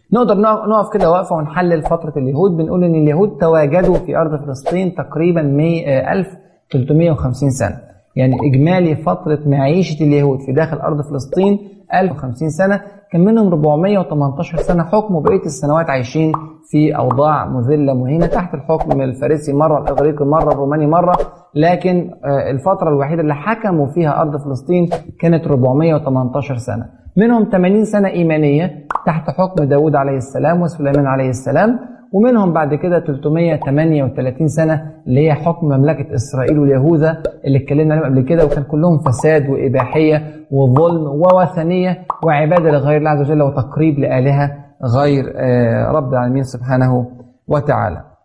نقدر نقف كده وقفة ونحلل فترة اليهود. بنقول إن اليهود تواجدوا في أرض فلسطين تقريبا 1350 سنة، يعني إجمالي فترة معيشة اليهود في داخل أرض فلسطين 1050 سنة، كان منهم 418 سنة حكم، وبقية السنوات عايشين في أوضاع مذلة مهينة تحت الحكم الفارسي مرة، الإغريقي مرة، الروماني مرة. لكن الفترة الوحيدة اللي حكموا فيها أرض فلسطين كانت 418 سنة، منهم 80 سنة إيمانية تحت حكم داود عليه السلام وسليمان عليه السلام، ومنهم بعد كده 338 سنة اللي هي حكم مملكة إسرائيل واليهوذا اللي اتكلمنا عليهم قبل كده، وكان كلهم فساد وإباحية وظلم ووثنية وعبادة لغير الله عز وجل وتقريب لآلهة غير رب العالمين سبحانه وتعالى.